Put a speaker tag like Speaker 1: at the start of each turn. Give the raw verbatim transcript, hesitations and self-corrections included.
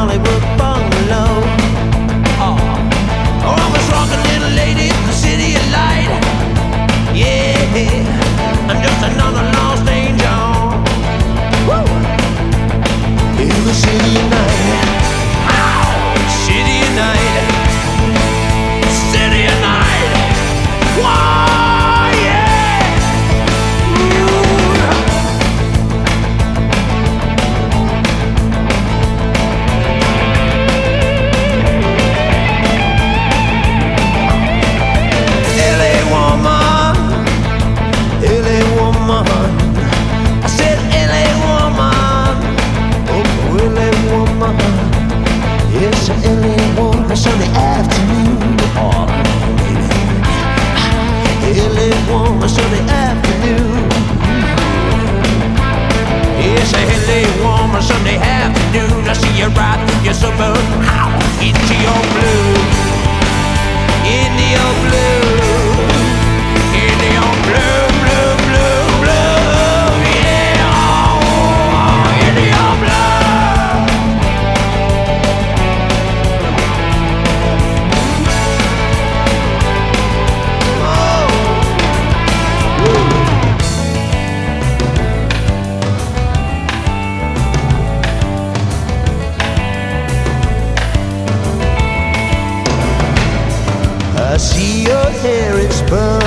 Speaker 1: Hollywood bungalow. Oh, oh I'm a drunken little lady in the city of light. Yeah, I'm just another lost angel. Woo! In the city of night. Oh, city of night. City of night. Whoa, yeah. Ooh. L A woman, L A woman. I said L A woman, oh L A woman. Yes, L A woman, Sunday afternoon. Oh, L A woman, Sunday afternoon. Yes, L A woman, Sunday afternoon. I see you ride through your suburb, into your blue, into your blue, into your blue, blue, blue, blue. Yeah, oh, into your blue. I see your hair, it's burning.